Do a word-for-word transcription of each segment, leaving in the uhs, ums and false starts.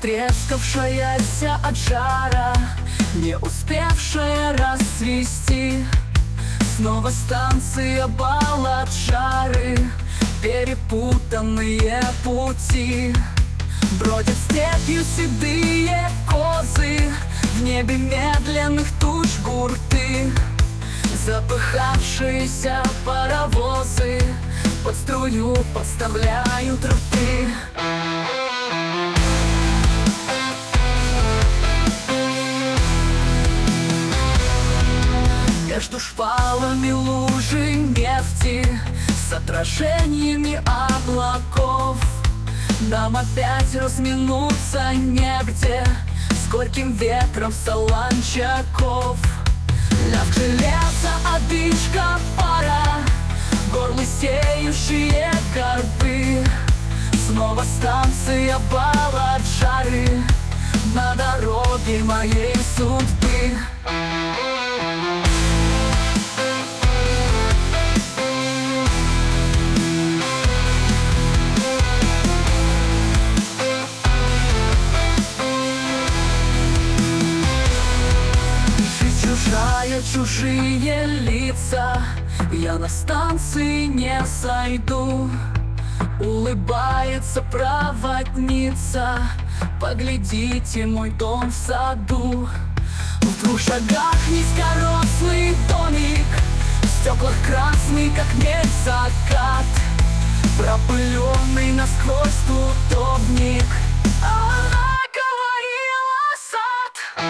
растрескавшаяся от жара, не успевшая расцвести. Снова станция Баладжары, перепутанные пути. Бродят степью седые козы, в небе медленных туч гурты. Запыхавшиеся паровозы под струю подставляют рты. Между шпалами лужи нефти с отражениями облаков нам опять разминуться негде с горьким ветром солончаков. Лязг железа, одышка, пара, горлы сеющие горбы. Снова станция Баладжары на дороге моей судьбы. Чужие лица, я на станции не сойду. Улыбается проводница, поглядите, мой дом в саду. В двух шагах низкорослый домик, в стеклах красный, как медь, закат. Пропыленный насквозь тутовник, а она говорила сад.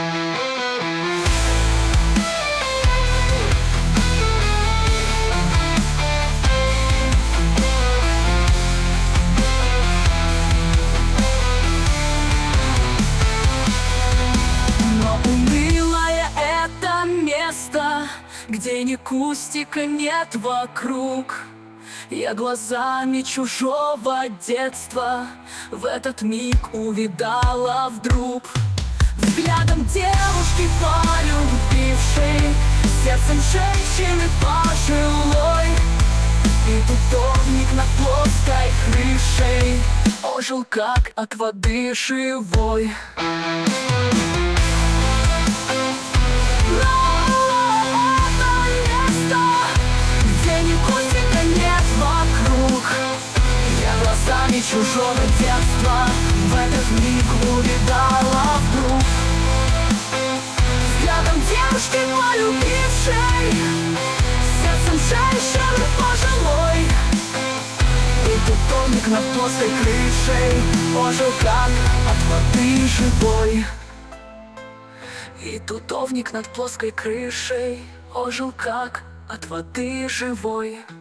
Где ни кустика нет вокруг, я глазами чужого детства в этот миг увидала вдруг. Взглядом девушки полюбившей, сердцем женщины пожилой. И тутовник над плоской крышей ожил, как от воды живой. Чужого детства в этот миг увидала вдруг. Взглядом девушки полюбившей, сердцем женщины пожилой. И тутовник над плоской крышей ожил, как от воды живой. И тутовник над плоской крышей ожил, как от воды живой.